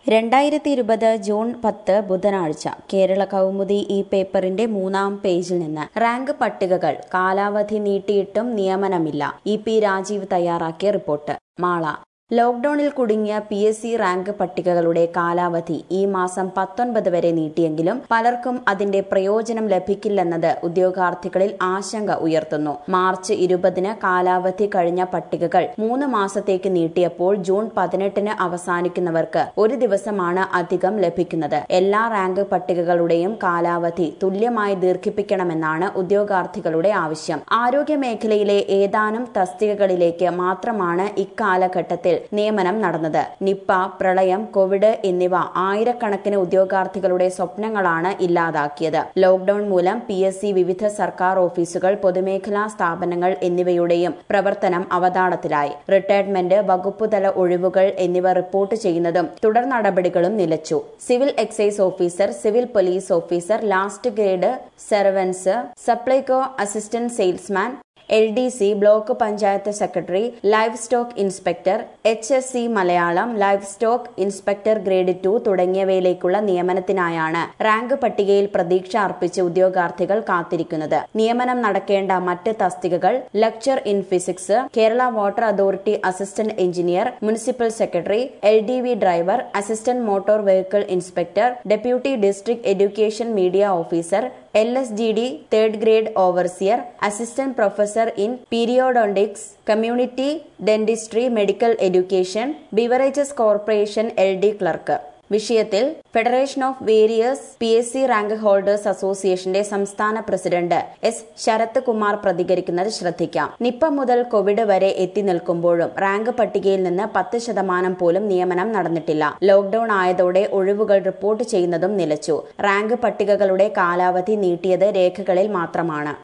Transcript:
2020 June 10 ബുധനാഴ്ച കേരള കൗമുദി ഈ പേപ്പറിന്റെ 3-ാം പേജിൽ നിന്ന് റാങ്ക് പട്ടികകൾ കാലാവധി നീട്ടിയിട്ടും നിയമനമില്ല. ഇ.പി. രാജീവ് തയ്യാറാക്കിയ റിപ്പോർട്ട്. മാള. ലോക്ഡൌണിൽ കുടുങ്ങിയ PSC റാങ്ക് പട്ടികകളുടെ കാലാവധി ഈ മാസം 19 വരെ നീട്ടിയെങ്കിലും പലർക്കും അതിന്റെ പ്രയോജനം ലഭിക്കില്ലെന്നത് ഉദ്യോഗാർത്ഥികളിൽ ആശങ്ക ഉയർത്തുന്നു. മാർച്ച് 20-ന് കാലാവധി കഴിഞ്ഞ പട്ടികകൾ 3 മാസത്തേക്ക് നീട്ടിയപ്പോൾ ജൂൺ 18-ന് അവസാനിക്കുന്നവർക്ക് ഒരു ദിവസമാണ് അധികം ലഭിക്കുന്നത്. എല്ലാ റാങ്ക് പട്ടികകളുടെയും കാലാവധി തുല്യമായി ദീർഘിപ്പിക്കണമെന്നാണ് ഉദ്യോഗാർത്ഥികളുടെ ആവശ്യം. ആരോഗ്യ മേഖലയിലെ ഏതാനും തസ്തികകളിലേക്ക് മാത്രമാണ് ഇക്കാലഘട്ടത്തിൽ നിയമനം നടന്നത്. നിപ്പ, പ്രളയം, കോവിഡ് എന്നിവ ആയിരക്കണക്കിന് ഉദ്യോഗാർത്ഥികളുടെ സ്വപ്നങ്ങളാണ് ഇല്ലാതാക്കിയത്. ലോക്ഡൌൺ മൂലം PSC, വിവിധ സർക്കാർ ഓഫീസുകൾ, പൊതുമേഖലാ സ്ഥാപനങ്ങൾ എന്നിവയുടെയും പ്രവർത്തനം അവതാളത്തിലായി. റിട്ടയർമെന്റ്, വകുപ്പുതല ഒഴിവുകൾ എന്നിവ റിപ്പോർട്ട് ചെയ്യുന്നതും തുടർ നടപടികളും നിലച്ചു. Civil excise officer, civil police officer, last grade servants, Supplyco assistant salesman, LDC, block panchayat secretary, livestock inspector, HSC Malayalam, livestock inspector grade 2 തുടങ്ങിയവയിലേക്കുള്ള നിയമനത്തിനായാണ് റാങ്ക് പട്ടികയിൽ പ്രതീക്ഷ അർപ്പിച്ച് ഉദ്യോഗാർത്ഥികൾ കാത്തിരിക്കുന്നത്. നിയമനം നടക്കേണ്ട മറ്റ് തസ്തികകൾ lecture in physics, Kerala water authority assistant engineer, municipal secretary, LDV driver, assistant motor vehicle inspector, deputy district education media officer, LSGD third grade overseer, assistant professor in periodontics, community dentistry, medical education, beverages corporation LD clerk. വിഷയത്തിൽ federation of various PSC rank holders അസോസിയേഷന്റെ സംസ്ഥാന president S. Sarath Kumar പ്രതികരിക്കുന്നത് ശ്രദ്ധിക്കാം. Nipah മുതൽ Covid വരെ എത്തി നിൽക്കുമ്പോഴും rank പട്ടികയിൽ നിന്ന് 10% പോലും നിയമനം നടന്നിട്ടില്ല. ലോക്ഡൌൺ ആയതോടെ ഒഴിവുകൾ റിപ്പോർട്ട് ചെയ്യുന്നതും നിലച്ചു. റാങ്ക് പട്ടികകളുടെ കാലാവധി നീട്ടിയത് രേഖകളിൽ മാത്രമാണ്.